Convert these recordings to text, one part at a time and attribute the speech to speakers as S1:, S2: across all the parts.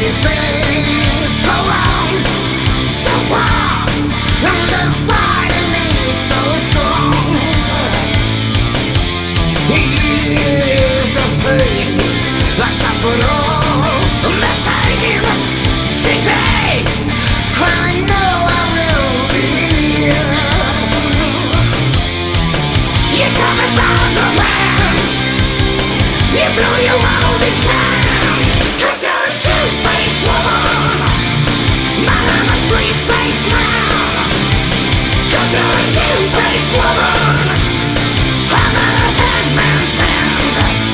S1: things go wrong so far, and they're fighting me so strong. Years of pain, I suffered all the same. Today, I know I will be near. You talk about romance, you blow your only chance, 'cause you're a two-faced woman, but I'm a three-faced man. 'Cause you're a two-faced woman, I'm a headman's hand.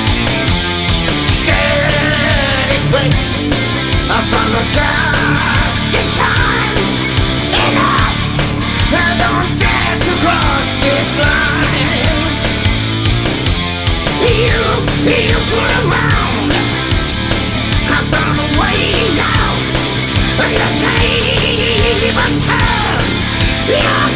S1: Dirty tricks from the just in time. Enough, I don't dare to cross this line. You put around, I found a way out. Your tables turn, your